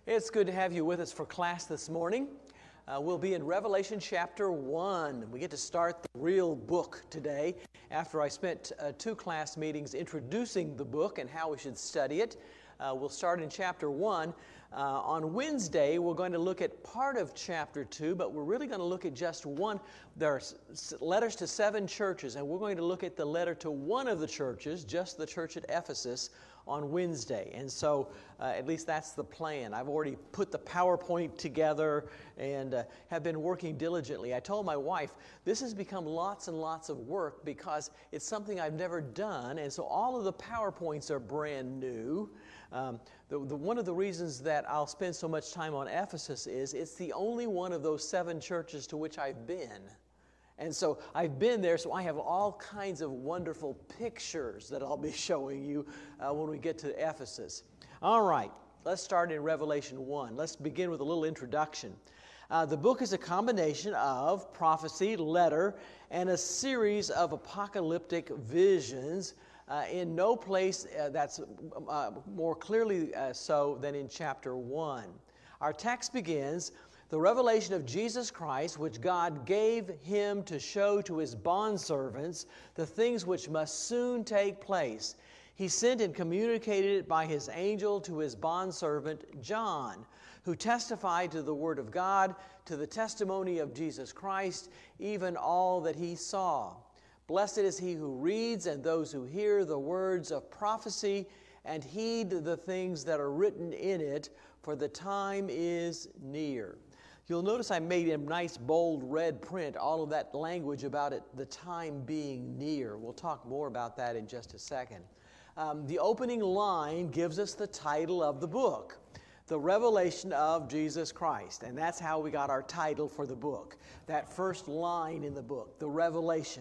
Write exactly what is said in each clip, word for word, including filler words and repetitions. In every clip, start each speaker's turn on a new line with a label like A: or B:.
A: It's good to have you with us for class this morning. Uh, we'll be in Revelation chapter one. We get to start the real book today after I spent uh, two class meetings introducing the book and how we should study it. Uh, we'll start in chapter one. Uh, on Wednesday, we're going to look at part of chapter two, but we're really going to look at just one. There are s- letters to seven churches, and we're going to look at the letter to one of the churches, just the church at Ephesus, on Wednesday. And so uh, at least that's the plan. I've already put the PowerPoint together and uh, have been working diligently. I told my wife, this has become lots and lots of work because it's something I've never done, and so all of the PowerPoints are brand new. Um, the, the, one of the reasons that I'll spend so much time on Ephesus is it's the only one of those seven churches to which I've been. And so I've been there, so I have all kinds of wonderful pictures that I'll be showing you uh, when we get to Ephesus. All right, let's start in Revelation one. Let's begin with a little introduction. Uh, the book is a combination of prophecy, letter, and a series of apocalyptic visions. Uh, in no place uh, that's uh, more clearly uh, so than in chapter one. Our text begins, the revelation of Jesus Christ, which God gave him to show to his bondservants the things which must soon take place. He sent and communicated it by his angel to his bondservant John, who testified to the word of God, to the testimony of Jesus Christ, even all that he saw. Blessed is he who reads and those who hear the words of prophecy and heed the things that are written in it, for the time is near. You'll notice I made in nice bold red print all of that language about it, the time being near. We'll talk more about that in just a second. Um, the opening line gives us the title of the book, The Revelation of Jesus Christ. And that's how we got our title for the book. That first line in the book, the Revelation.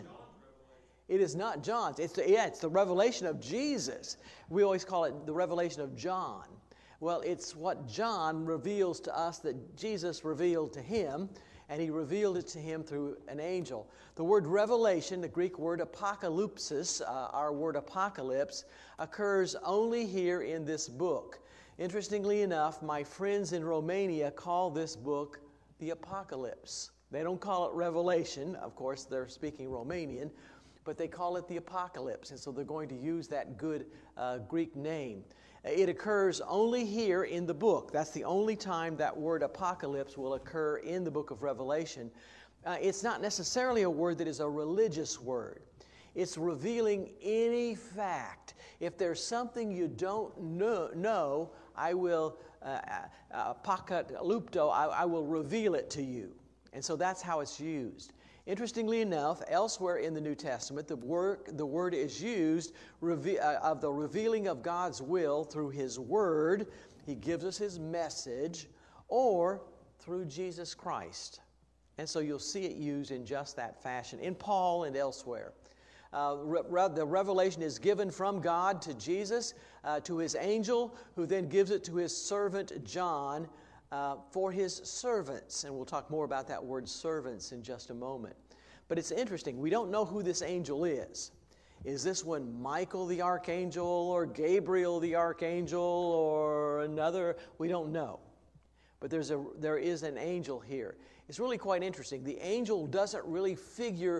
A: It is not John's. It's the, yeah, it's the revelation of Jesus. We always call it the revelation of John. Well, it's what John reveals to us that Jesus revealed to him, and he revealed it to him through an angel. The word revelation, the Greek word apocalypsis, uh, our word apocalypse, occurs only here in this book. Interestingly enough, my friends in Romania call this book the Apocalypse. They don't call it Revelation. Of course, they're speaking Romanian. But they call it the Apocalypse, and so they're going to use that good uh, Greek name. It occurs only here in the book. That's the only time that word apocalypse will occur in the book of Revelation. Uh, it's not necessarily a word that is a religious word. It's revealing any fact. If there's something you don't know, know I will, uh, uh, apocalypto, I, I will reveal it to you. And so that's how it's used. Interestingly enough, elsewhere in the New Testament, the word, the word is used reve- uh, of the revealing of God's will through his word. He gives us his message, or through Jesus Christ. And so you'll see it used in just that fashion, in Paul and elsewhere. Uh, re- re- the revelation is given from God to Jesus, uh, to his angel, who then gives it to his servant John, Uh, for his servants. And we'll talk more about that word servants in just a moment. But it's interesting. We don't know who this angel is. Is this one Michael the archangel or Gabriel the archangel or another? We don't know. But there's a, there is an angel here. It's really quite interesting. The angel doesn't really figure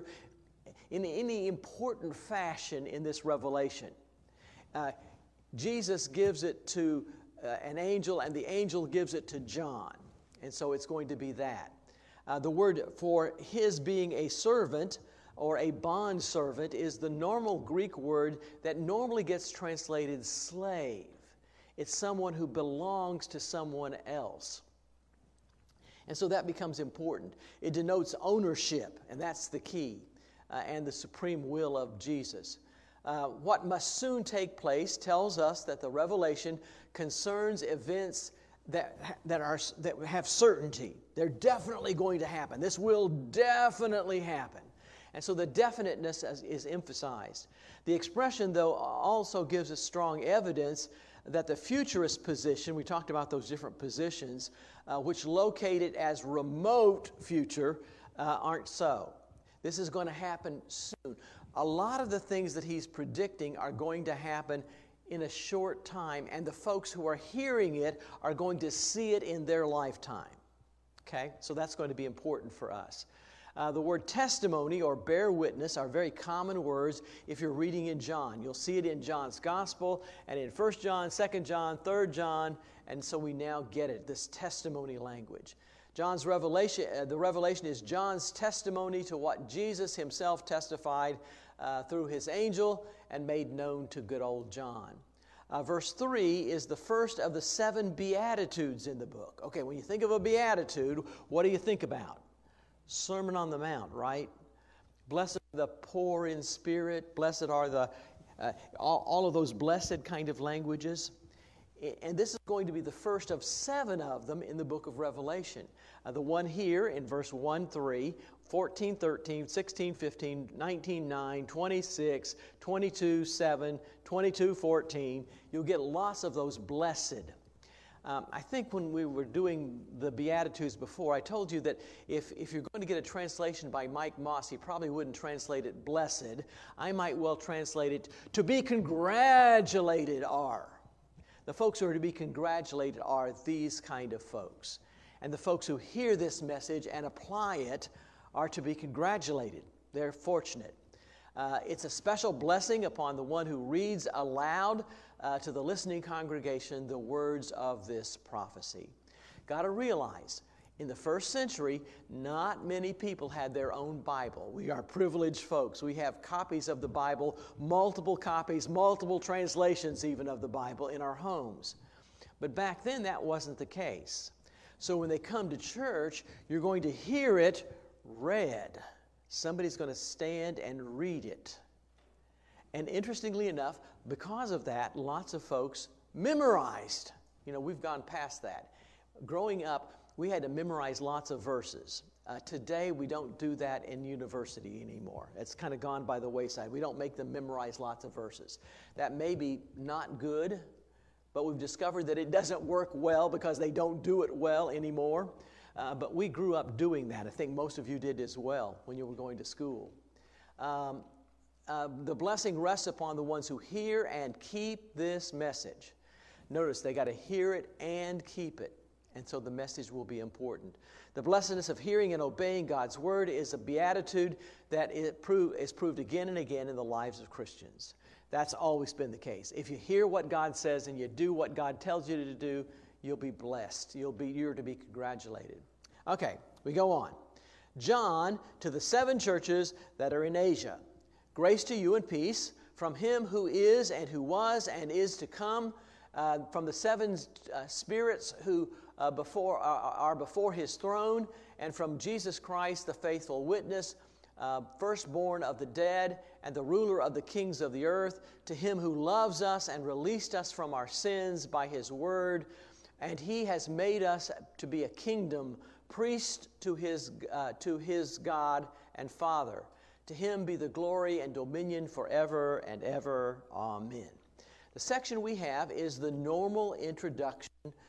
A: in any important fashion in this revelation. Uh, Jesus gives it to Uh, an angel, and the angel gives it to John. And so it's going to be that. Uh, the word for his being a servant or a bond servant is the normal Greek word that normally gets translated slave. It's someone who belongs to someone else. And so that becomes important. It denotes ownership, and that's the key, uh, and the supreme will of Jesus. Uh, what must soon take place tells us that the revelation concerns events that that are that have certainty. They're definitely going to happen. This will definitely happen. And so the definiteness is, is emphasized. The expression, though, also gives us strong evidence that the futurist position, we talked about those different positions, uh, which locate it as remote future, uh, aren't so. This is going to happen soon. A lot of the things that he's predicting are going to happen in a short time, and the folks who are hearing it are going to see it in their lifetime. Okay? So that's going to be important for us. Uh, the word testimony or bear witness are very common words if you're reading in John. You'll see it in John's Gospel and in First John, Second John, Third John, and so we now get it, this testimony language. John's revelation, uh, the revelation is John's testimony to what Jesus himself testified uh, through his angel and made known to good old John. Uh, verse three is the first of the seven Beatitudes in the book. Okay, when you think of a Beatitude, what do you think about? Sermon on the Mount, right? Blessed are the poor in spirit. Blessed are the, uh, all, all of those blessed kind of languages. And this is going to be the first of seven of them in the book of Revelation. Uh, the one here in verse one, three, fourteen, thirteen, sixteen, fifteen, nineteen, nine, twenty-six, twenty-two, seven, twenty-two, fourteen. You'll get lots of those blessed. Um, I think when we were doing the Beatitudes before, I told you that if, if you're going to get a translation by Mike Moss, he probably wouldn't translate it blessed. I might well translate it, to be congratulated are. The folks who are to be congratulated are these kind of folks. And the folks who hear this message and apply it are to be congratulated. They're fortunate. Uh, it's a special blessing upon the one who reads aloud uh, to the listening congregation the words of this prophecy. Got to realize, in the first century, not many people had their own Bible. We are privileged folks. We have copies of the Bible, multiple copies, multiple translations even of the Bible in our homes. But back then, that wasn't the case. So when they come to church, you're going to hear it read. Somebody's going to stand and read it. And interestingly enough, because of that, lots of folks memorized. You know, we've gone past that. Growing up, we had to memorize lots of verses. Uh, today, we don't do that in university anymore. It's kind of gone by the wayside. We don't make them memorize lots of verses. That may be not good, but we've discovered that it doesn't work well because they don't do it well anymore. Uh, but we grew up doing that. I think most of you did as well when you were going to school. Um, uh, the blessing rests upon the ones who hear and keep this message. Notice they got to hear it and keep it. And so the message will be important. The blessedness of hearing and obeying God's word is a beatitude that it prove, is proved again and again in the lives of Christians. That's always been the case. If you hear what God says and you do what God tells you to do, you'll be blessed. You'll be, you're to be congratulated. Okay, we go on. John, to the seven churches that are in Asia. Grace to you and peace from him who is and who was and is to come, uh, from the seven uh, spirits who uh, before are, are before his throne, and from Jesus Christ, the faithful witness, uh, firstborn of the dead, and the ruler of the kings of the earth, to him who loves us and released us from our sins by his word, and he has made us to be a kingdom, priest to his uh, to his God and Father. To him be the glory and dominion forever and ever. Amen. The section we have is the normal introduction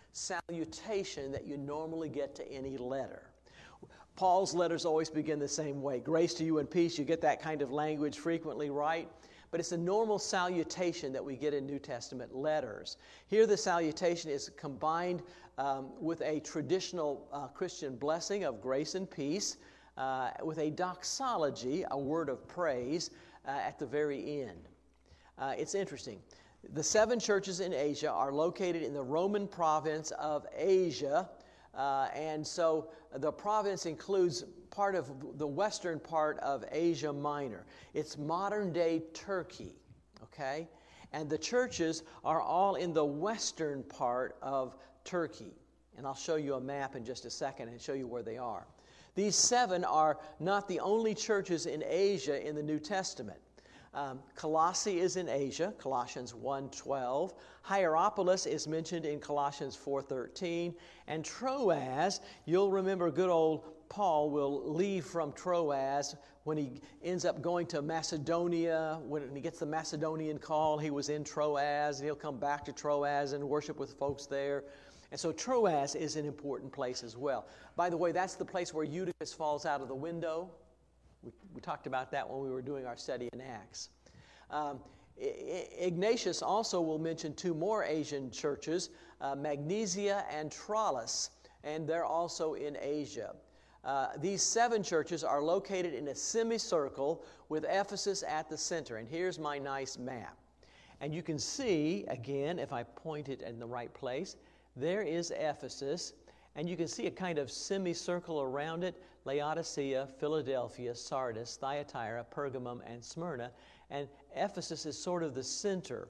A: salutation that you normally get to any letter. Paul's letters always begin the same way. Grace to you and peace. You get that kind of language frequently, right? But it's a normal salutation that we get in New Testament letters. Here the salutation is combined um, with a traditional uh, Christian blessing of grace and peace, uh, with a doxology, a word of praise, uh, at the very end. Uh, it's interesting. The seven churches in Asia are located in the Roman province of Asia, uh, and so the province includes part of the western part of Asia Minor. It's modern-day Turkey, okay? And the churches are all in the western part of Turkey. And I'll show you a map in just a second and show you where they are. These seven are not the only churches in Asia in the New Testament. Um, Colossae is in Asia, Colossians one twelve. Hierapolis is mentioned in Colossians four thirteen. And Troas, you'll remember good old Paul will leave from Troas when he ends up going to Macedonia. When he gets the Macedonian call, he was in Troas, and he'll come back to Troas and worship with folks there. And so Troas is an important place as well. By the way, that's the place where Eutychus falls out of the window. We, we talked about that when we were doing our study in Acts. Um, Ignatius also will mention two more Asian churches, uh, Magnesia and Tralles, and they're also in Asia. Uh, these seven churches are located in a semicircle with Ephesus at the center. And here's my nice map. And you can see, again, if I point it in the right place, there is Ephesus. And you can see a kind of semicircle around it: Laodicea, Philadelphia, Sardis, Thyatira, Pergamum, and Smyrna. And Ephesus is sort of the center.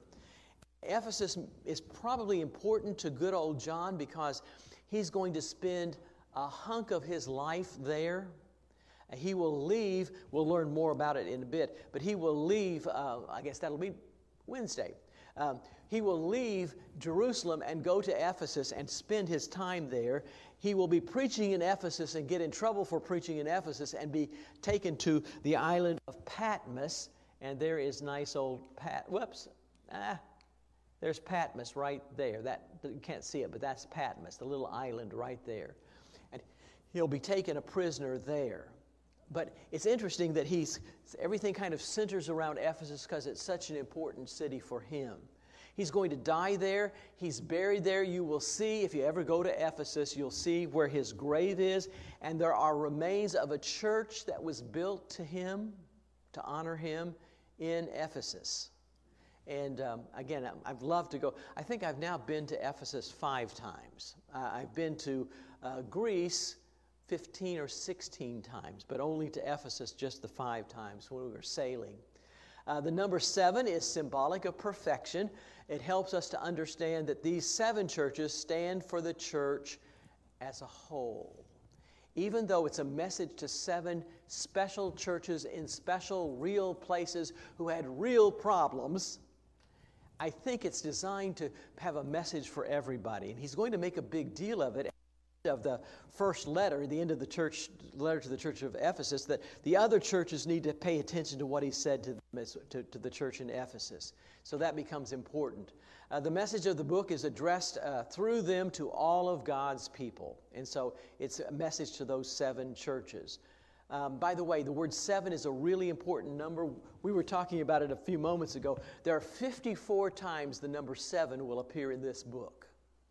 A: Ephesus is probably important to good old John because he's going to spend a hunk of his life there. He will leave. We'll learn more about it in a bit. But he will leave, uh, I guess that'll be Wednesday. Um, he will leave Jerusalem and go to Ephesus and spend his time there. He will be preaching in Ephesus and get in trouble for preaching in Ephesus and be taken to the island of Patmos. And there is nice old Pat. Whoops. Ah, there's Patmos right there. That you can't see it, but that's Patmos, the little island right there. And he'll be taken a prisoner there. But it's interesting that he's everything kind of centers around Ephesus because it's such an important city for him. He's going to die there. He's buried there. You will see, if you ever go to Ephesus, you'll see where his grave is. And there are remains of a church that was built to him, to honor him, in Ephesus. And um, again, I'd love to go. I think I've now been to Ephesus five times. Uh, I've been to uh, Greece fifteen or sixteen times, but only to Ephesus just the five times when we were sailing. Uh, the number seven is symbolic of perfection. It helps us to understand that these seven churches stand for the church as a whole. Even though it's a message to seven special churches in special, real places who had real problems, I think it's designed to have a message for everybody. And he's going to make a big deal of it, of the first letter, at the end of the church letter to the church of Ephesus, that the other churches need to pay attention to what he said to, them, to, to the church in Ephesus. So that becomes important. Uh, the message of the book is addressed uh, through them to all of God's people. And so it's a message to those seven churches. Um, by the way, the word seven is a really important number. We were talking about it a few moments ago. There are fifty-four times the number seven will appear in this book.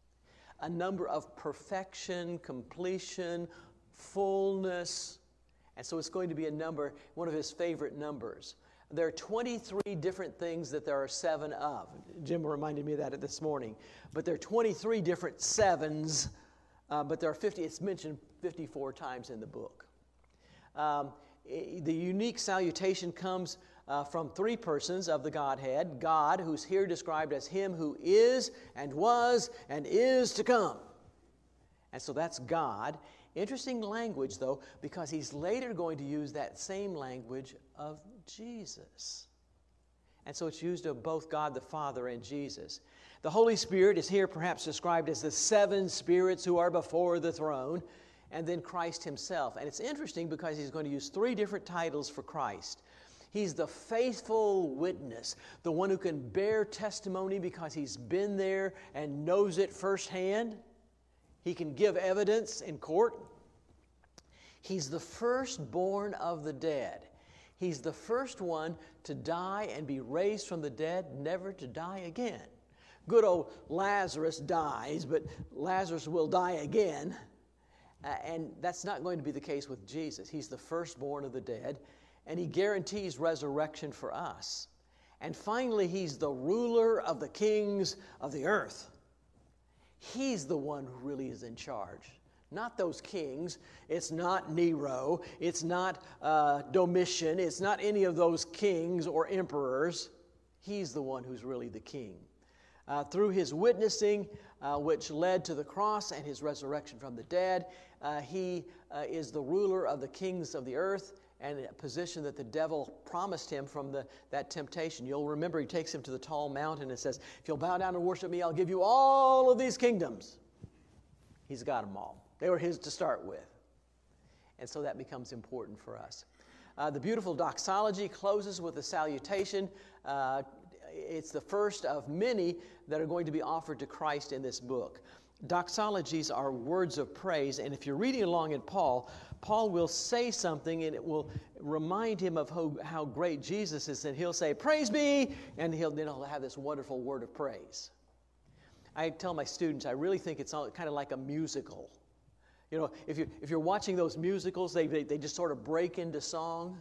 A: A number of perfection, completion, fullness. And so it's going to be a number, one of his favorite numbers. There are twenty-three different things that there are seven of. Jim reminded me of that this morning. But there are twenty-three different sevens, uh, but there are fifty, it's mentioned fifty-four times in the book. Um, the unique salutation comes uh, from three persons of the Godhead. God, who's here described as him who is and was and is to come. And so that's God. Interesting language, though, because he's later going to use that same language of Jesus. And so it's used of both God the Father and Jesus. The Holy Spirit is here perhaps described as the seven spirits who are before the throne, and then Christ himself. And it's interesting because he's going to use three different titles for Christ. He's the faithful witness, the one who can bear testimony because he's been there and knows it firsthand. He can give evidence in court. He's the firstborn of the dead. He's the first one to die and be raised from the dead, never to die again. Good old Lazarus dies, but Lazarus will die again. Uh, and that's not going to be the case with Jesus. He's the firstborn of the dead, and he guarantees resurrection for us. And finally, he's the ruler of the kings of the earth. He's the one who really is in charge. Not those kings. It's not Nero. It's not uh, Domitian. It's not any of those kings or emperors. He's the one who's really the king. Uh, through his witnessing, uh, which led to the cross and his resurrection from the dead, uh, he uh, is the ruler of the kings of the earth, and a position that the devil promised him from the, that temptation. You'll remember he takes him to the tall mountain and says, if you'll bow down and worship me, I'll give you all of these kingdoms. He's got them all. They were his to start with. And so that becomes important for us. Uh, the beautiful doxology closes with a salutation. Uh, it's the first of many that are going to be offered to Christ in this book. Doxologies are words of praise, and if you're reading along in Paul, Paul will say something and it will remind him of how, how great Jesus is, and he'll say, "Praise be," and he'll, then he'll have this wonderful word of praise. I tell my students, I really think it's all, kind of like a musical. You know, if, you, if you're watching those musicals, they, they, they just sort of break into song.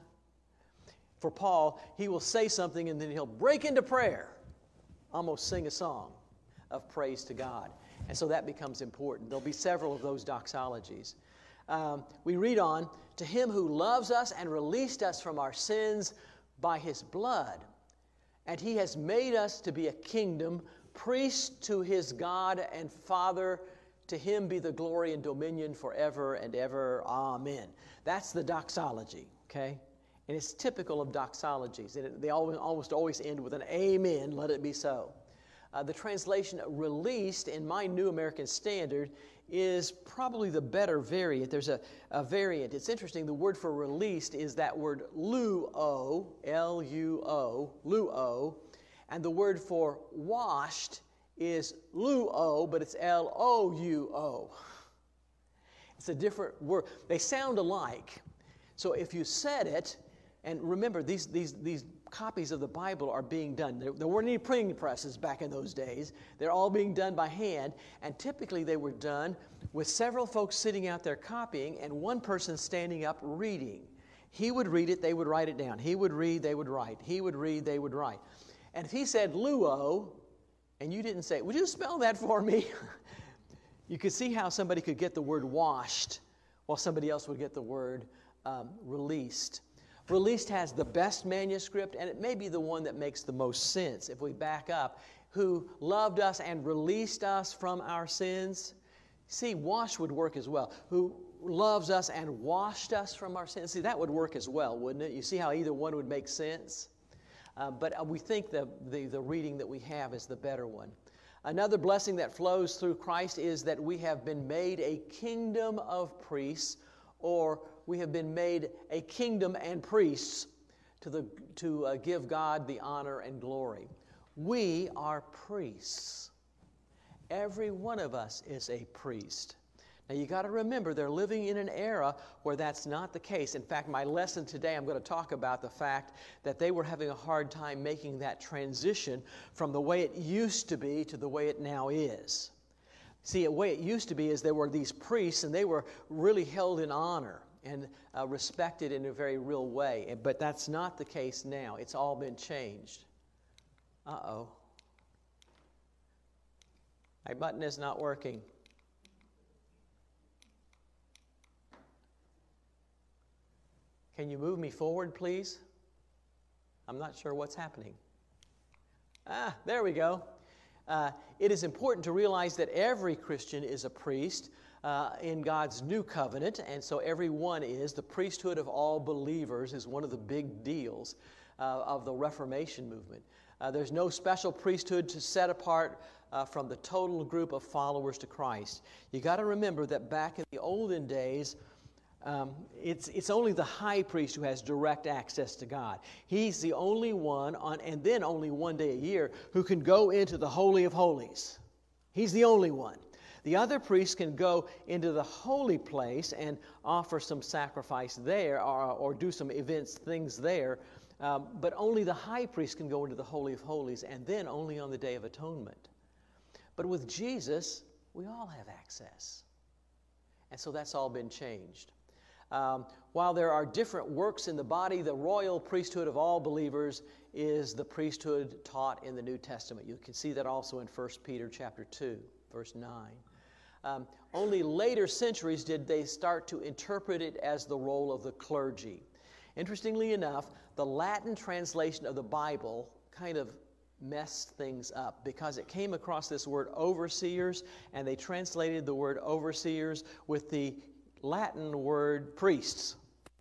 A: For Paul, he will say something and then he'll break into prayer, almost sing a song of praise to God. And so that becomes important. There'll be several of those doxologies. Um, we read on, "To him who loves us and released us from our sins by his blood, and he has made us to be a kingdom, priests to his God and Father. To him be the glory and dominion forever and ever. Amen." That's the doxology, okay? And it's typical of doxologies. And it, they always, almost always end with an amen, let it be so. Uh, the translation "released" in my New American Standard is probably the better variant. There's a, a variant. It's interesting. The word for released is that word luo, L U O, luo. And the word for washed is luo, but it's L O U O. It's a different word. They sound alike. So if you said it, and remember, these, these, these copies of the Bible are being done. There, there weren't any printing presses back in those days. They're all being done by hand, and typically they were done with several folks sitting out there copying and one person standing up reading. He would read it, they would write it down. He would read, they would write. He would read, they would write. And if he said luo, and you didn't say, "Would you spell that for me?" You could see how somebody could get the word washed while somebody else would get the word um, released. Released has the best manuscript, and it may be the one that makes the most sense. If we back up, "who loved us and released us from our sins." See, wash would work as well. "Who loves us and washed us from our sins." See, that would work as well, wouldn't it? You see how either one would make sense? Uh, but uh, we think the, the, the reading that we have is the better one. Another blessing that flows through Christ is that we have been made a kingdom of priests, or we have been made a kingdom and priests to, the, to uh, give God the honor and glory. We are priests. Every one of us is a priest. Now you got to remember, they're living in an era where that's not the case. In fact, my lesson today, I'm going to talk about the fact that they were having a hard time making that transition from the way it used to be to the way it now is. See, the way it used to be is there were these priests, and they were really held in honor and uh, respected in a very real way. But that's not the case now. It's all been changed. Uh-oh. My button is not working. Can you move me forward, please? I'm not sure what's happening. Ah, there we go. Uh, it is important to realize that every Christian is a priest uh, in God's new covenant, and so everyone is. The priesthood of all believers is one of the big deals uh, of the Reformation movement. Uh, there's no special priesthood to set apart uh, from the total group of followers to Christ. You got to remember that back in the olden days, Um, it's, it's only the high priest who has direct access to God. He's the only one, on, and then only one day a year, who can go into the Holy of Holies. He's the only one. The other priests can go into the holy place and offer some sacrifice there, or, or do some events, things there, um, but only the high priest can go into the Holy of Holies, and then only on the Day of Atonement. But with Jesus, we all have access. And so that's all been changed. Um, while there are different works in the body, the royal priesthood of all believers is the priesthood taught in the New Testament. You can see that also in First Peter chapter two, verse nine. Um, only later centuries did they start to interpret it as the role of the clergy. Interestingly enough, the Latin translation of the Bible kind of messed things up because it came across this word overseers, and they translated the word overseers with the Latin word priests.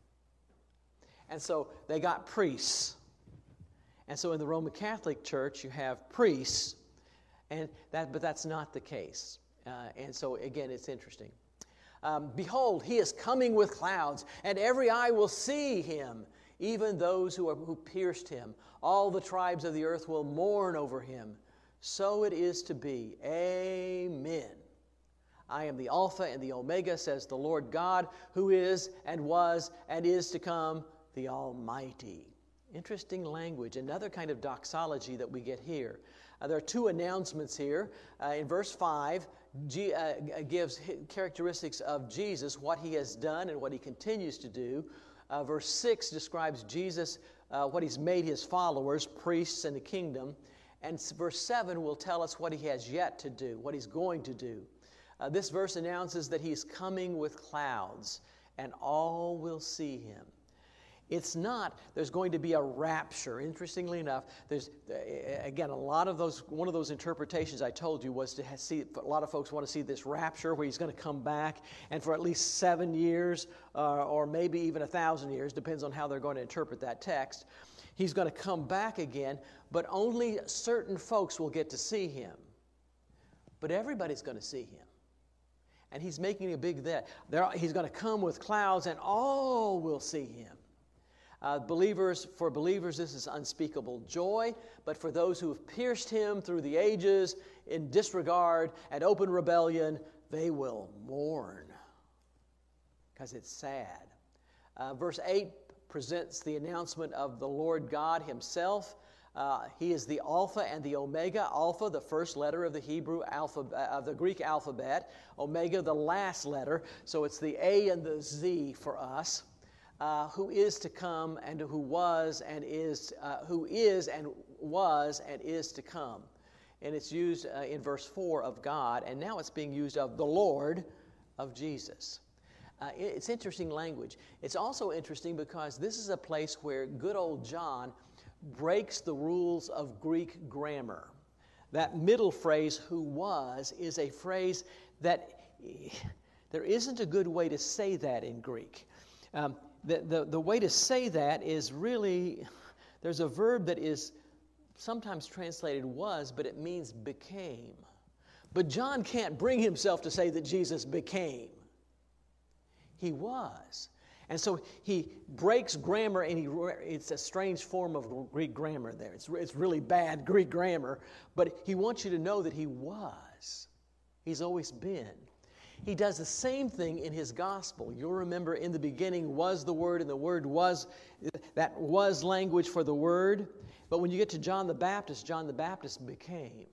A: And so they got priests. And so in the Roman Catholic Church, you have priests, and that, but that's not the case. Uh, and so, again, it's interesting. Um, Behold, he is coming with clouds, and every eye will see him, even those who, are, who pierced him. All the tribes of the earth will mourn over him. So it is to be. Amen. I am the Alpha and the Omega, says the Lord God, who is and was and is to come, the Almighty. Interesting language, another kind of doxology that we get here. Uh, there are two announcements here. Uh, in verse five, G, uh, gives characteristics of Jesus, what he has done and what he continues to do. Uh, verse six describes Jesus, uh, what he's made his followers, priests in the kingdom. And verse seven will tell us what he has yet to do, what he's going to do. Uh, this verse announces that he's coming with clouds, and all will see him. It's not, there's going to be a rapture. Interestingly enough, there's, again, a lot of those, one of those interpretations I told you was to see, a lot of folks want to see this rapture where he's going to come back, and for at least seven years, uh, or maybe even a thousand years, depends on how they're going to interpret that text. He's going to come back again, but only certain folks will get to see him. But everybody's going to see him. And he's making a big that. There, he's going to come with clouds, and all will see him. Uh, believers, for believers, this is unspeakable joy, but for those who have pierced him through the ages in disregard and open rebellion, they will mourn, because it's sad. Uh, verse eight presents the announcement of the Lord God himself. Uh, he is the Alpha and the Omega. Alpha, the first letter of the Hebrew alphabet, of the Greek alphabet. Omega, the last letter. So it's the A and the Z for us. Uh, who is to come and who was and is, uh, who is and was and is to come. And it's used uh, in verse four of God, and now it's being used of the Lord, of Jesus. Uh, it's interesting language. It's also interesting because this is a place where good old John breaks the rules of Greek grammar. That middle phrase, who was, is a phrase that there isn't a good way to say that in Greek. Um, The, the, the way to say that is really, there's a verb that is sometimes translated was, but it means became. But John can't bring himself to say that Jesus became. He was. And so he breaks grammar, and he, it's a strange form of Greek grammar there. It's, it's really bad Greek grammar, but he wants you to know that he was. He's always been. He does the same thing in his gospel. You'll remember in the beginning was the Word, and the Word was, that was language for the Word. But when you get to John the Baptist, John the Baptist became.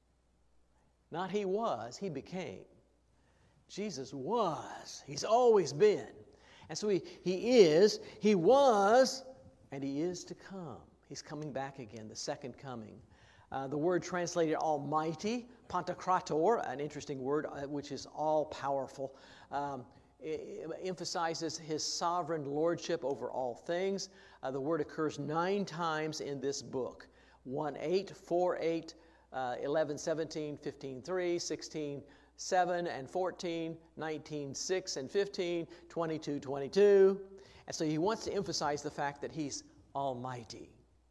A: Not he was, he became. Jesus was. He's always been. And so he, he is, he was, and he is to come. He's coming back again, the second coming. Uh, the word translated almighty, pantokrator, an interesting word, uh, which is all-powerful, um, emphasizes his sovereign lordship over all things. Uh, the word occurs nine times in this book. one eight, four eight, uh, eleven seventeen, fifteen three, sixteen seven and fourteen, nineteen six and fifteen, twenty-two twenty-two. And so he wants to emphasize the fact that he's almighty.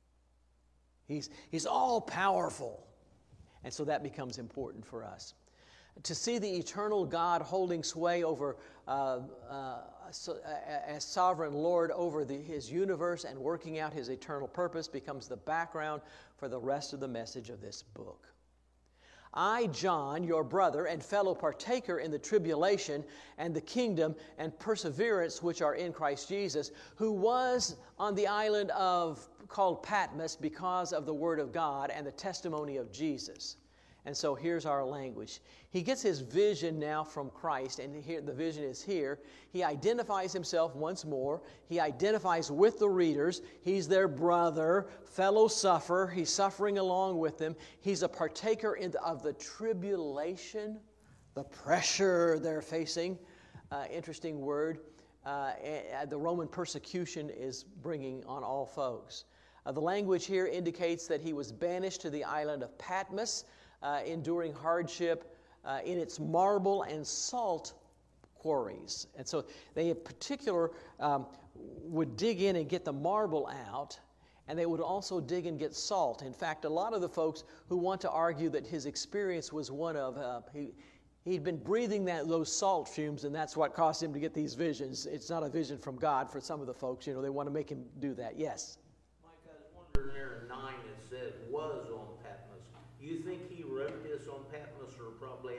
A: He's, he's all-powerful. And so that becomes important for us. To see the eternal God holding sway over, uh, uh, so, uh, as sovereign Lord over the, his universe and working out his eternal purpose becomes the background for the rest of the message of this book. I, John, your brother and fellow partaker in the tribulation and the kingdom and perseverance which are in Christ Jesus, who was on the island of called Patmos because of the word of God and the testimony of Jesus. And so here's our language. He gets his vision now from Christ, and here the vision is here. He identifies himself once more. He identifies with the readers. He's their brother, fellow sufferer. He's suffering along with them. He's a partaker in the, of the tribulation, the pressure they're facing. Uh, interesting word. Uh, the Roman persecution is bringing on all folks. Uh, the language here indicates that he was banished to the island of Patmos, Uh, enduring hardship uh, in its marble and salt quarries. And so they in particular um, would dig in and get the marble out, and they would also dig and get salt. In fact, a lot of the folks who want to argue that his experience was one of, uh, he, he'd been breathing that, those salt fumes, and that's what caused him to get these visions. It's not a vision from God for some of the folks. You know, they want to make him do that. Yes?
B: Mike, I was wondering there in nine it said was on Patmos. You think he wrote this on Patmos or probably after he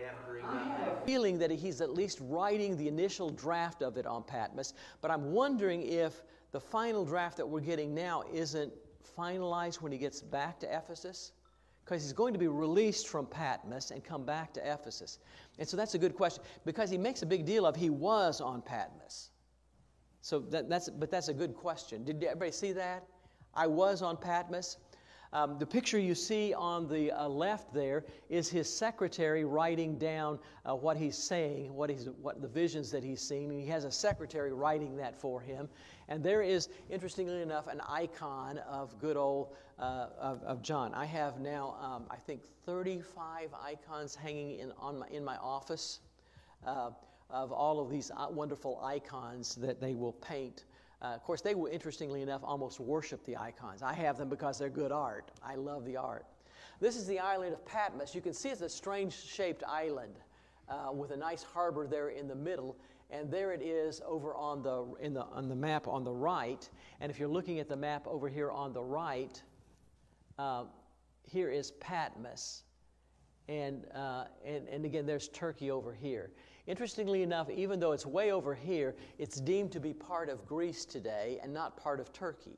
A: Feeling that he's at least writing the initial draft of it on Patmos, but I'm wondering if the final draft that we're getting now isn't finalized when he gets back to Ephesus, because he's going to be released from Patmos and come back to Ephesus. And so that's a good question, because he makes a big deal of he was on Patmos. So that, that's, but that's a good question. Did everybody see that? I was on Patmos. Um, the picture you see on the uh, left there is his secretary writing down uh, what he's saying, what he's, what the visions that he's seen, and he has a secretary writing that for him. And there is, interestingly enough, an icon of good old uh, of, of John. I have now, um, I think, thirty-five icons hanging in on my, in my office uh, of all of these wonderful icons that they will paint. Uh, of course, they will, interestingly enough, almost worship the icons. I have them because they're good art. I love the art. This is the island of Patmos. You can see it's a strange-shaped island uh, with a nice harbor there in the middle. And there it is over on the, in the, on the map on the right. And if you're looking at the map over here on the right, uh, here is Patmos. And, uh, and, and again, there's Turkey over here. Interestingly enough, even though it's way over here, it's deemed to be part of Greece today and not part of Turkey.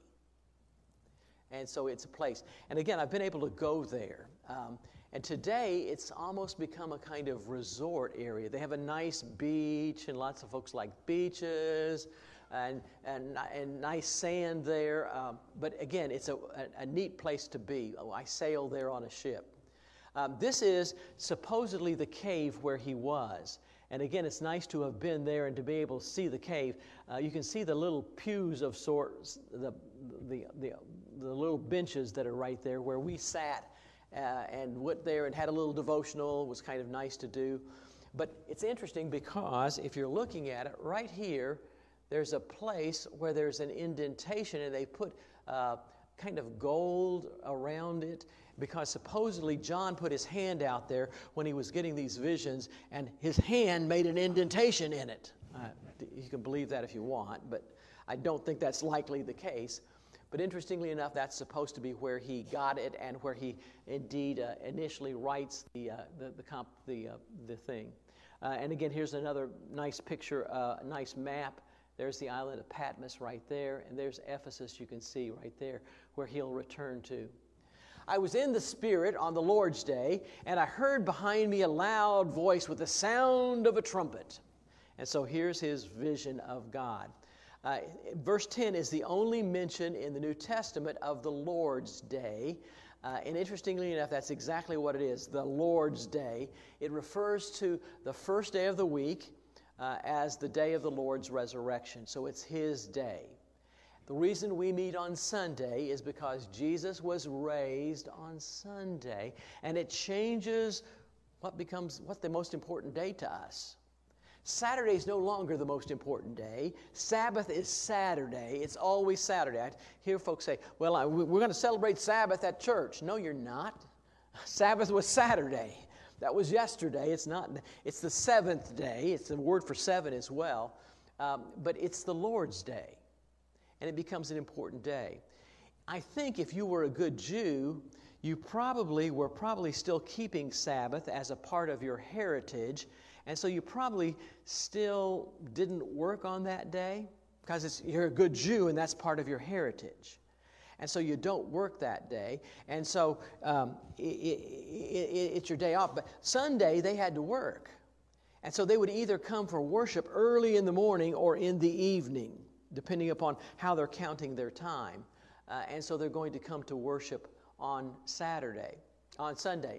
A: And so it's a place. And again, I've been able to go there. Um, and today, it's almost become a kind of resort area. They have a nice beach, and lots of folks like beaches, and, and, and nice sand there. Um, but again, it's a, a, a neat place to be. Oh, I sailed there on a ship. Um, this is supposedly the cave where he was. And again, it's nice to have been there and to be able to see the cave. Uh, you can see the little pews of sorts, the, the, the, the little benches that are right there where we sat uh, and went there and had a little devotional. It was kind of nice to do. But it's interesting because if you're looking at it, right here, there's a place where there's an indentation, and they put uh, kind of gold around it, because supposedly John put his hand out there when he was getting these visions, and his hand made an indentation in it. Uh, you can believe that if you want, but I don't think that's likely the case. But interestingly enough, that's supposed to be where he got it and where he indeed uh, initially writes the uh, the the, comp, the, uh, the thing. Uh, and again, here's another nice picture, uh, a nice map. There's the island of Patmos right there, and there's Ephesus you can see right there where he'll return to. I was in the Spirit on the Lord's day, and I heard behind me a loud voice with the sound of a trumpet. And so here's his vision of God. Uh, verse ten is the only mention in the New Testament of the Lord's day. Uh, and interestingly enough, that's exactly what it is, the Lord's day. It refers to the first day of the week uh, as the day of the Lord's resurrection. So it's his day. The reason we meet on Sunday is because Jesus was raised on Sunday, and it changes what becomes what the most important day to us. Saturday is no longer the most important day. Sabbath is Saturday. It's always Saturday. I hear folks say, well, I, we're going to celebrate Sabbath at church. No, you're not. Sabbath was Saturday. That was yesterday. It's not. It's the seventh day. It's the word for seven as well. Um, but it's the Lord's day. And it becomes an important day. I think if you were a good Jew, you probably were probably still keeping Sabbath as a part of your heritage, and so you probably still didn't work on that day because it's, you're a good Jew and that's part of your heritage. And so you don't work that day, and so um, it, it, it, it's your day off. But Sunday, they had to work. And so they would either come for worship early in the morning or in the evening, depending upon how they're counting their time. Uh, and so they're going to come to worship on Saturday, on Sunday.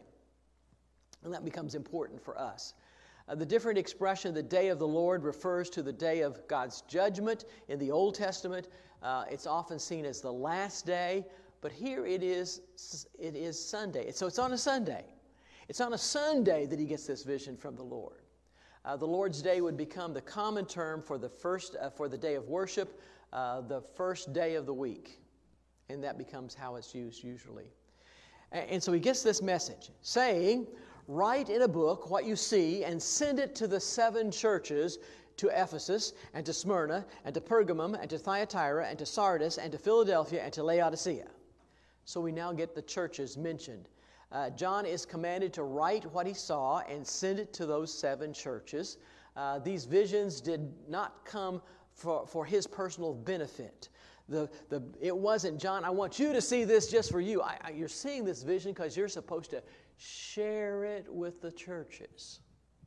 A: And that becomes important for us. Uh, the different expression, the day of the Lord, refers to the day of God's judgment. In the Old Testament, uh, it's often seen as the last day, but here it is, it is Sunday. So it's on a Sunday. It's on a Sunday that he gets this vision from the Lord. Uh, the Lord's Day would become the common term for the first, uh, for the day of worship, uh, the first day of the week. And that becomes how it's used usually. And, and so he gets this message, saying, write in a book what you see and send it to the seven churches, to Ephesus, and to Smyrna, and to Pergamum, and to Thyatira, and to Sardis, and to Philadelphia, and to Laodicea. So we now get the churches mentioned. Uh, John is commanded to write what he saw and send it to those seven churches. Uh, these visions did not come for, for his personal benefit. The, the, it wasn't, John, I want you to see this just for you. I, I, you're seeing this vision because you're supposed to share it with the churches,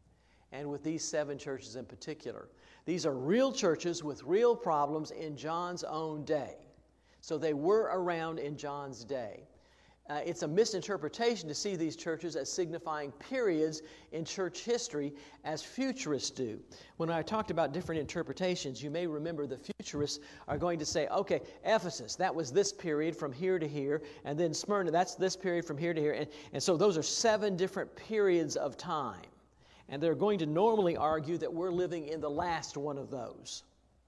A: and with these seven churches in particular. These are real churches with real problems in John's own day. So they were around in John's day. Uh, it's a misinterpretation to see these churches as signifying periods in church history as futurists do. When I talked about different interpretations, you may remember the futurists are going to say, okay, Ephesus, that was this period from here to here, and then Smyrna, that's this period from here to here. And, and so those are seven different periods of time. And they're going to normally argue that we're living in the last one of those.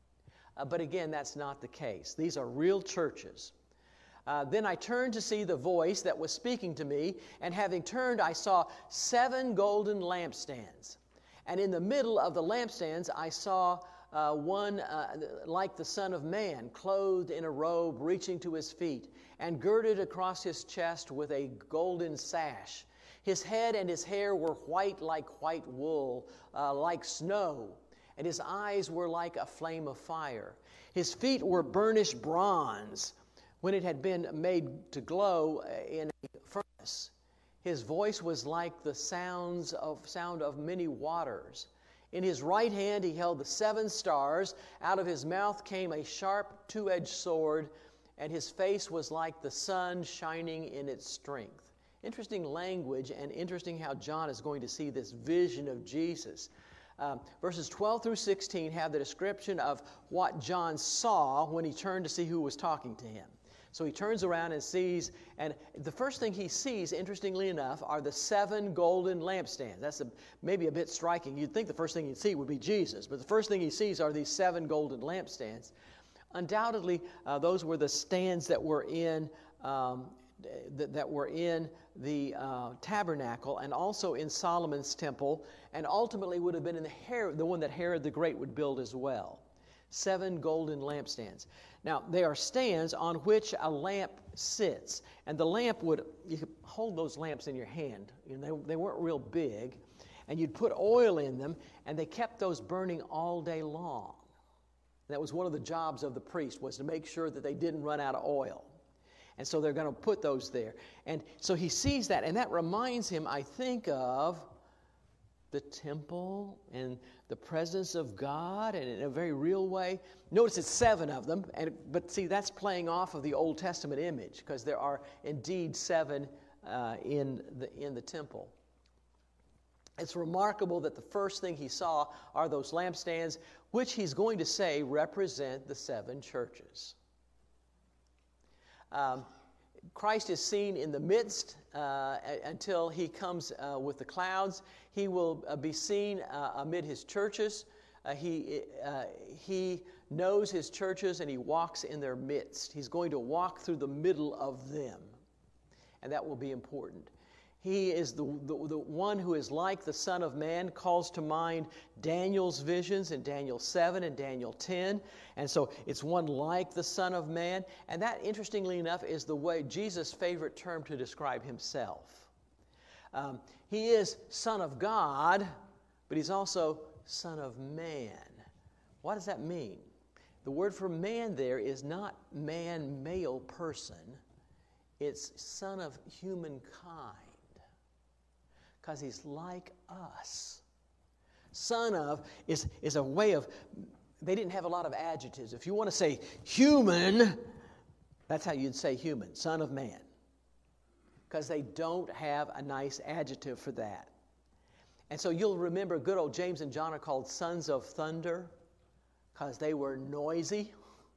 A: Uh, but again, that's not the case. These are real churches. Uh, then I turned to see the voice that was speaking to me, and having turned, I saw seven golden lampstands. And in the middle of the lampstands, I saw uh, one uh, like the Son of Man, clothed in a robe reaching to his feet, and girded across his chest with a golden sash. His head and his hair were white like white wool, uh, like snow, and his eyes were like a flame of fire. His feet were burnished bronze, when it had been made to glow in a furnace. His voice was like the sounds of sound of many waters. In his right hand he held the seven stars. Out of his mouth came a sharp two-edged sword, and his face was like the sun shining in its strength. Interesting language, and interesting how John is going to see this vision of Jesus. Um, verses twelve through sixteen have the description of what John saw when he turned to see who was talking to him. So he turns around and sees, and the first thing he sees, interestingly enough, are the seven golden lampstands. That's a, maybe a bit striking. You'd think the first thing he'd see would be Jesus, but the first thing he sees are these seven golden lampstands. Undoubtedly, uh, those were the stands that were in um, th- that were in the uh, tabernacle, and also in Solomon's temple, and ultimately would have been in the Herod, the one that Herod the Great would build as well. Seven golden lampstands. Now, they are stands on which a lamp sits. And the lamp would, you could hold those lamps in your hand. You know, they, they weren't real big. And you'd put oil in them, and they kept those burning all day long. And that was one of the jobs of the priest, was to make sure that they didn't run out of oil. And so they're going to put those there. And so he sees that, and that reminds him, I think, of the temple and the presence of God, and in a very real way. Notice it's seven of them, and but see, that's playing off of the Old Testament image, because there are indeed seven uh, in the in the temple. It's remarkable that the first thing he saw are those lampstands, which he's going to say represent the seven churches. Um, Christ is seen in the midst uh, until he comes uh, with the clouds. He will uh, be seen uh, amid his churches. Uh, he, uh, he knows his churches, and he walks in their midst. He's going to walk through the middle of them, and that will be important. He is the, the, the one who is like the Son of Man, calls to mind Daniel's visions in Daniel seven and Daniel ten. And so it's one like the Son of Man. And that, interestingly enough, is the way Jesus' favorite term to describe himself. Um, he is Son of God, but he's also Son of Man. What does that mean? The word for man there is not man, male person. It's son of humankind, because he's like us. Son of is, is a way of, they didn't have a lot of adjectives. If you want to say human, that's how you'd say human, son of man. Because they don't have a nice adjective for that. And so you'll remember good old James and John are called sons of thunder, because they were noisy.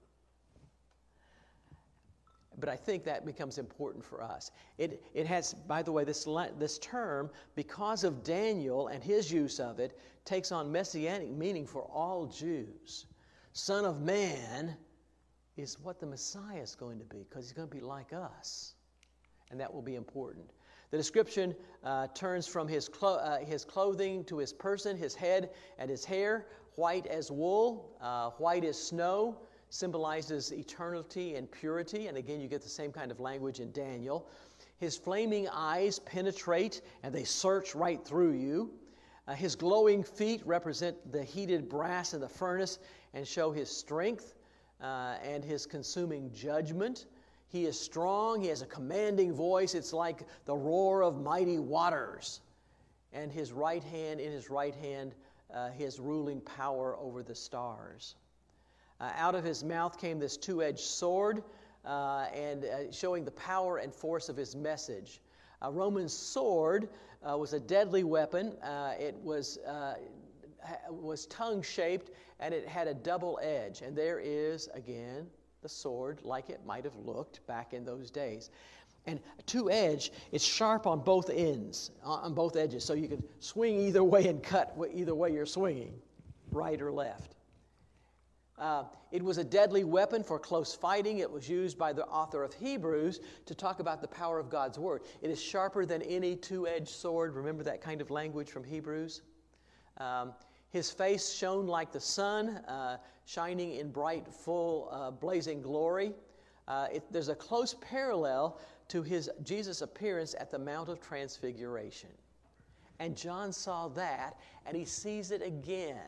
A: But I think that becomes important for us. It, it has, by the way, this, this term, because of Daniel and his use of it, takes on messianic meaning for all Jews. Son of Man is what the Messiah is going to be, because he's going to be like us. And that will be important. The description uh, turns from his, clo- uh, his clothing to his person, his head and his hair, white as wool, uh, white as snow, symbolizes eternity and purity. And again, you get the same kind of language in Daniel. His flaming eyes penetrate and they search right through you. Uh, his glowing feet represent the heated brass in the furnace and show His strength uh, and His consuming judgment. He is strong. He has a commanding voice. It's like the roar of mighty waters. And His right hand, in His right hand, uh, His ruling power over the stars. Uh, out of His mouth came this two-edged sword, uh, and uh, showing the power and force of His message. A Roman sword uh, was a deadly weapon. Uh, it was uh, was tongue-shaped, and it had a double edge. And there is, again, the sword like it might have looked back in those days. And two-edge, it's sharp on both ends, on both edges, so you can swing either way and cut either way you're swinging, right or left. Uh, it was a deadly weapon for close fighting. It was used by the author of Hebrews to talk about the power of God's Word. It is sharper than any two-edged sword. Remember that kind of language from Hebrews? Um, his face shone like the sun, uh, shining in bright, full, uh, blazing glory. Uh, it, there's a close parallel to his Jesus' appearance at the Mount of Transfiguration. And John saw that, and he sees it again.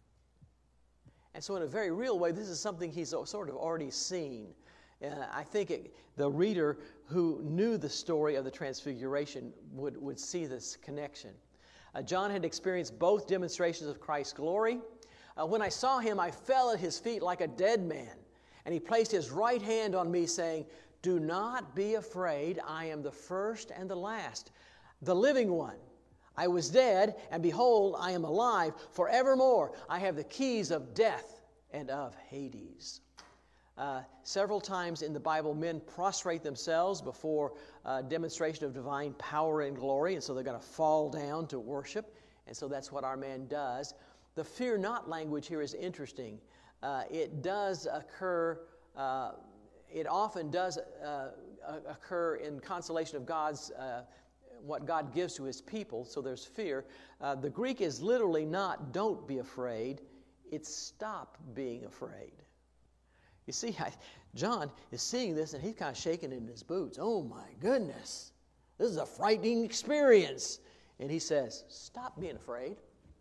A: And so in a very real way, this is something he's sort of already seen. Uh, I think it, the reader who knew the story of the Transfiguration would, would see this connection. Uh, John had experienced both demonstrations of Christ's glory. Uh, when I saw him, I fell at his feet like a dead man. And he placed his right hand on me, saying, "Do not be afraid. I am the first and the last, the living one. I was dead, and behold, I am alive forevermore. I have the keys of death and of Hades." Uh, several times in the Bible, men prostrate themselves before a demonstration of divine power and glory, and so they're going to fall down to worship, and so that's what our man does. The fear not language here is interesting. Uh, it does occur, uh, it often does uh, occur in consolation of God's uh, what God gives to His people, so there's fear. Uh, the Greek is literally not "don't be afraid," it's "stop being afraid." You see, I, John is seeing this and he's kind of shaking in his boots. Oh my goodness, this is a frightening experience. And he says, "Stop being afraid."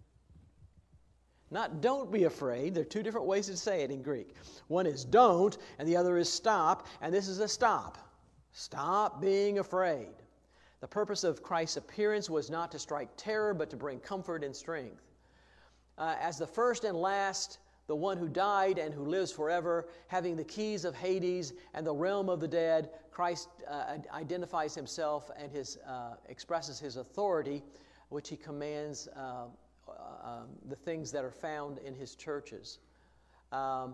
A: Not "don't be afraid." There are two different ways to say it in Greek. One is "don't" and the other is "stop," and this is a stop. Stop being afraid. The purpose of Christ's appearance was not to strike terror, but to bring comfort and strength. Uh, as the first and last, the one who died and who lives forever, having the keys of Hades and the realm of the dead, Christ uh, identifies himself and his, uh, expresses his authority, which he commands uh, uh, the things that are found in his churches. Um,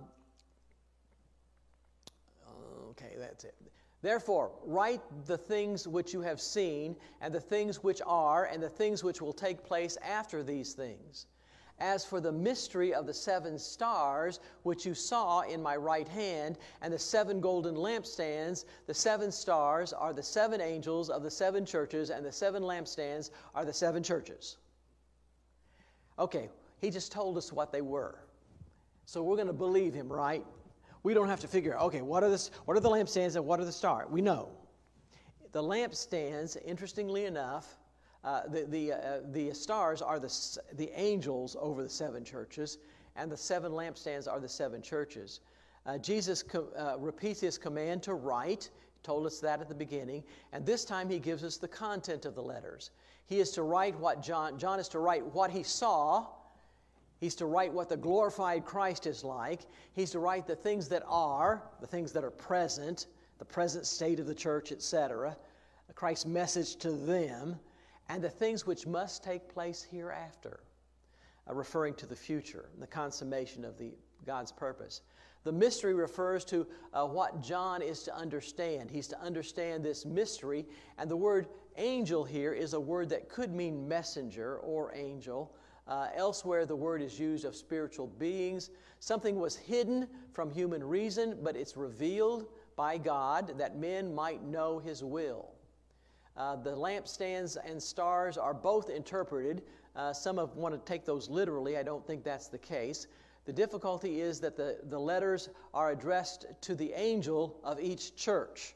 A: okay, that's it. "Therefore, write the things which you have seen, and the things which are, and the things which will take place after these things. As for the mystery of the seven stars, which you saw in my right hand, and the seven golden lampstands, the seven stars are the seven angels of the seven churches, and the seven lampstands are the seven churches." Okay, he just told us what they were. So we're going to believe him, right? We don't have to figure out, okay, what are, the, what are the lampstands and what are the stars? We know. The lampstands, interestingly enough, uh, the, the, uh, the stars are the, the angels over the seven churches, and the seven lampstands are the seven churches. Uh, Jesus co- uh, repeats his command to write, told us that at the beginning, and this time he gives us the content of the letters. He is to write what John, John is to write what he saw. He's to write what the glorified Christ is like. He's to write the things that are, the things that are present, the present state of the church, et cetera, Christ's message to them, and the things which must take place hereafter, uh, referring to the future, the consummation of the God's purpose. The mystery refers to uh, what John is to understand. He's to understand this mystery, and the word angel here is a word that could mean messenger or angel. Uh, elsewhere, the word is used of spiritual beings. Something was hidden from human reason, but it's revealed by God that men might know His will. Uh, the lampstands and stars are both interpreted. Uh, some have want to take those literally. I don't think that's the case. The difficulty is that the, the letters are addressed to the angel of each church.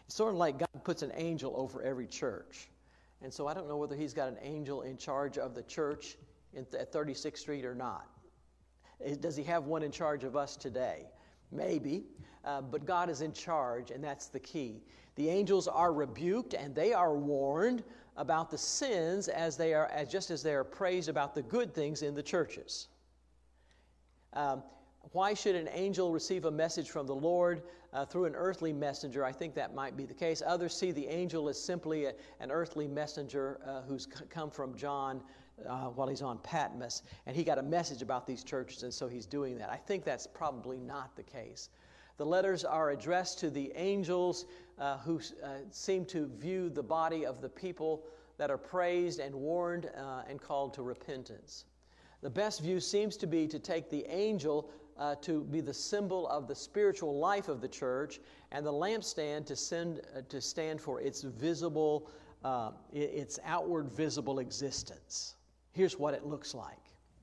A: It's sort of like God puts an angel over every church. And so I don't know whether he's got an angel in charge of the church in th- at thirty-sixth Street or not. Does he have one in charge of us today? Maybe. Uh, but God is in charge, and that's the key. The angels are rebuked, and they are warned about the sins as they are, as just as they are praised about the good things in the churches. Um, why should an angel receive a message from the Lord uh, through an earthly messenger? I think that might be the case. Others see the angel as simply a, an earthly messenger uh, who's c- come from John uh, while he's on Patmos, and he got a message about these churches, and so he's doing that. I think that's probably not the case. The letters are addressed to the angels uh, who uh, seem to view the body of the people that are praised and warned uh, and called to repentance. The best view seems to be to take the angel uh, to be the symbol of the spiritual life of the church, and the lampstand to, send, uh, to stand for its visible, uh, its outward visible existence. Here's what it looks like.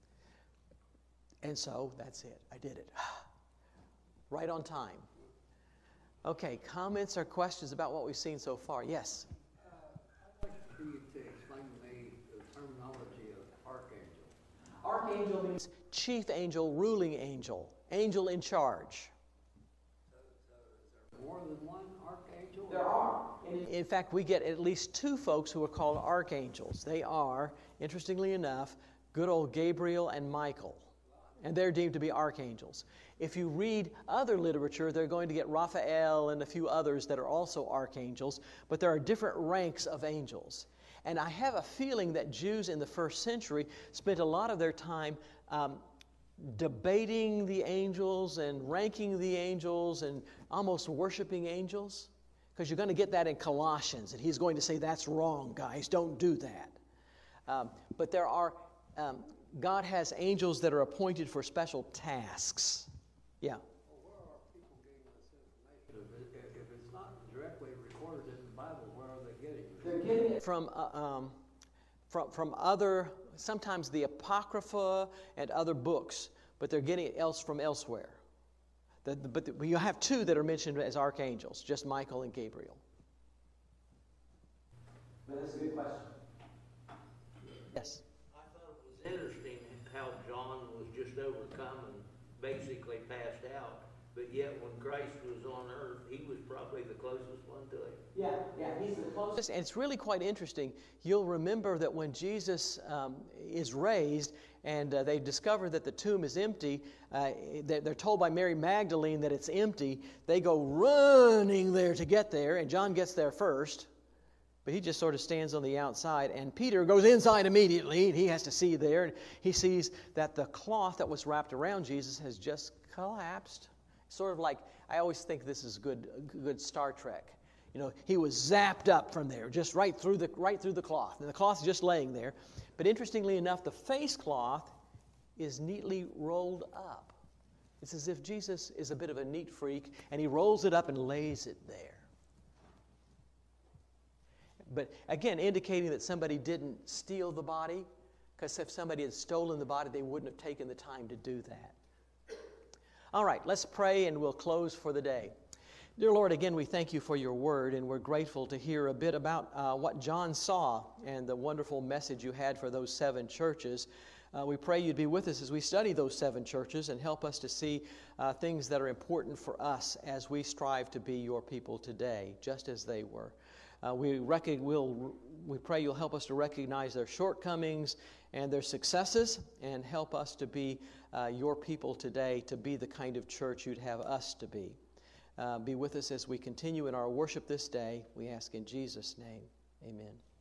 A: And so that's it. I did it. Right on time. Okay, comments or questions about what we've seen so far? Yes?
B: Uh, I'd like for you to explain to me the terminology of archangel.
A: Archangel means chief angel, ruling angel, angel in charge.
B: So, so is there more than one archangel?
A: There are. In, in fact, we get at least two folks who are called archangels. They are, interestingly enough, good old Gabriel and Michael. And they're deemed to be archangels. If you read other literature, they're going to get Raphael and a few others that are also archangels, but there are different ranks of angels. And I have a feeling that Jews in the first century spent a lot of their time um, debating the angels and ranking the angels and almost worshiping angels. Because you're going to get that in Colossians, and he's going to say, that's wrong, guys, don't do that. Um, but there are... Um, God has angels that are appointed for special tasks. Yeah.
B: Well, where are people getting this information? If, if it's not directly recorded in the Bible, where are they getting it?
A: They're getting it from, uh, um, from, from other, sometimes the Apocrypha and other books, but they're getting it else from elsewhere. The, the, but the, you have two that are mentioned as archangels, just Michael and Gabriel. But that's a good question. Yes?
B: I thought it was interesting how John was just overcome and basically passed out, but yet when Christ was on earth, he was probably the closest one to him.
A: Yeah, yeah, he's the closest. And it's really quite interesting. You'll remember that when Jesus um, is raised and uh, they discover that the tomb is empty, uh, they're told by Mary Magdalene that it's empty. They go running there to get there, and John gets there first. But he just sort of stands on the outside, and Peter goes inside immediately, and he has to see there, and he sees that the cloth that was wrapped around Jesus has just collapsed. Sort of like, I always think this is good, good Star Trek. You know, he was zapped up from there, just right through the right through the cloth, and the cloth is just laying there. But interestingly enough, the face cloth is neatly rolled up. It's as if Jesus is a bit of a neat freak, and he rolls it up and lays it there. But again, indicating that somebody didn't steal the body, because if somebody had stolen the body, they wouldn't have taken the time to do that. All right, let's pray and we'll close for the day. Dear Lord, again, we thank you for your word, and we're grateful to hear a bit about uh, what John saw and the wonderful message you had for those seven churches. Uh, we pray you'd be with us as we study those seven churches and help us to see uh, things that are important for us as we strive to be your people today, just as they were. Uh, we, rec- we'll, we pray you'll help us to recognize their shortcomings and their successes, and help us to be uh, your people today, to be the kind of church you'd have us to be. Uh, be with us as we continue in our worship this day. We ask in Jesus' name, amen.